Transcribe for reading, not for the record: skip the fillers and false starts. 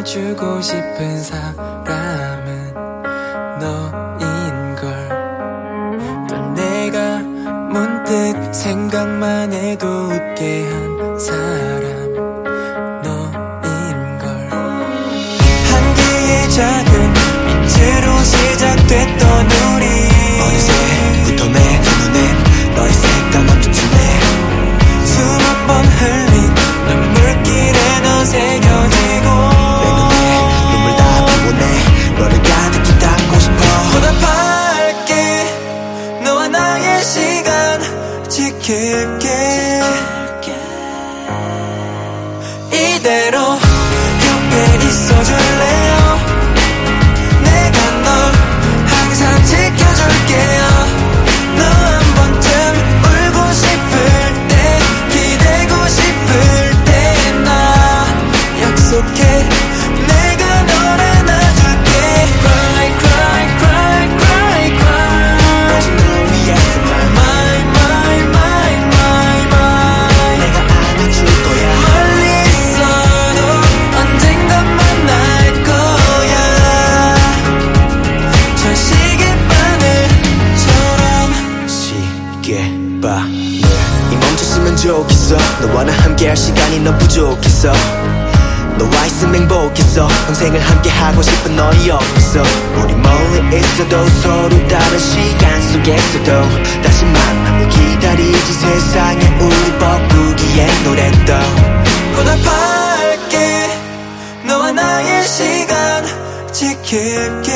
안아주고 싶은 사람은 너인걸. 또 내가 문득 생각만 해도 웃게 한 사람 너인걸. 한계의 작은 빛으로 시작됐던 우리, 어느새부터 내 눈엔 너의 새까만 빛이 내. 수만 번 흘린 눈물길에 너 새겨지고 내 눈에 눈물 다 피워내 너를 가득히 담고 싶어. 보답할게 너와 나의 시간 지킬게. 이대로 옆에 있어줄래요. 내가 널 항상 지켜줄게요. 너 한 번쯤 울고 싶을 때, 기대고 싶을 때 나 약속해 내가 널 안아줄게. Cry cry cry cry cry 오직 널 위해서만 My my my my my 내가 안아줄 거야. 멀리 있어도 언젠가 만날 거야. 저 시계바늘처럼 시계바늘 이 멈췄으면 좋겠어. 너와 나 함께할 시간이 너무 부족했어. 너와 있으면 행복했어. 평생을 함께하고 싶은 너의 옆에서. 우리 멀리 있어도 서로 다른 시간 속에서도 다시 만남을 기다리지. 세상에 우리 버꾸기에 노래도 보답할게 너와 나의 시간 지킬게.